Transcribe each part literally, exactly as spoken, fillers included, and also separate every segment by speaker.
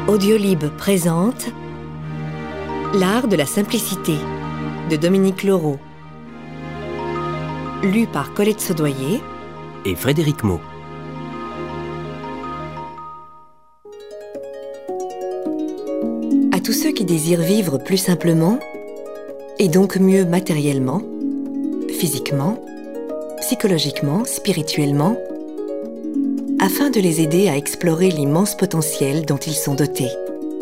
Speaker 1: Audiolib présente L'art de la simplicité de Dominique Leroux, lu par Colette Saudoyer
Speaker 2: et Frédéric Maud.
Speaker 1: À tous ceux qui désirent vivre plus simplement, et donc mieux matériellement, physiquement, psychologiquement, spirituellement, afin de les aider à explorer l'immense potentiel dont ils sont dotés.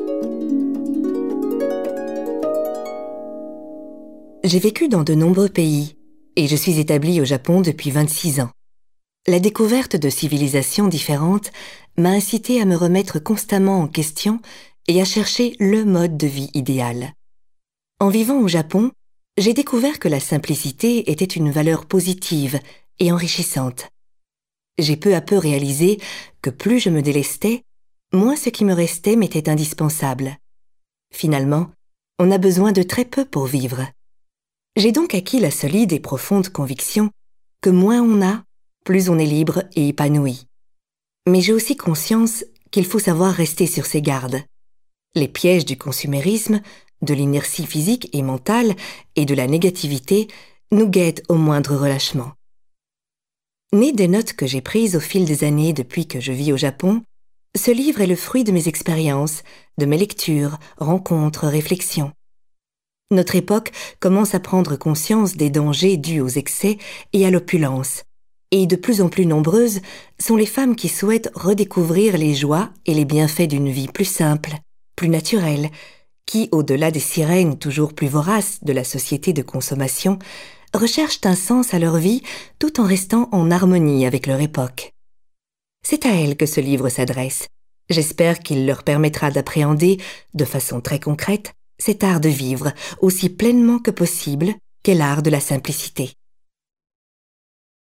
Speaker 1: J'ai vécu dans de nombreux pays et je suis établie au Japon depuis vingt-six ans. La découverte de civilisations différentes m'a incitée à me remettre constamment en question et à chercher le mode de vie idéal. En vivant au Japon, j'ai découvert que la simplicité était une valeur positive et enrichissante. J'ai peu à peu réalisé que plus je me délestais, moins ce qui me restait m'était indispensable. Finalement, on a besoin de très peu pour vivre. J'ai donc acquis la solide et profonde conviction que moins on a, plus on est libre et épanoui. Mais j'ai aussi conscience qu'il faut savoir rester sur ses gardes. Les pièges du consumérisme, de l'inertie physique et mentale et de la négativité nous guettent au moindre relâchement. Né des notes que j'ai prises au fil des années depuis que je vis au Japon, ce livre est le fruit de mes expériences, de mes lectures, rencontres, réflexions. Notre époque commence à prendre conscience des dangers dus aux excès et à l'opulence, et de plus en plus nombreuses sont les femmes qui souhaitent redécouvrir les joies et les bienfaits d'une vie plus simple, plus naturelle, qui, au-delà des sirènes toujours plus voraces de la société de consommation, recherchent un sens à leur vie tout en restant en harmonie avec leur époque. C'est à elles que ce livre s'adresse. J'espère qu'il leur permettra d'appréhender, de façon très concrète, cet art de vivre aussi pleinement que possible qu'est l'art de la simplicité.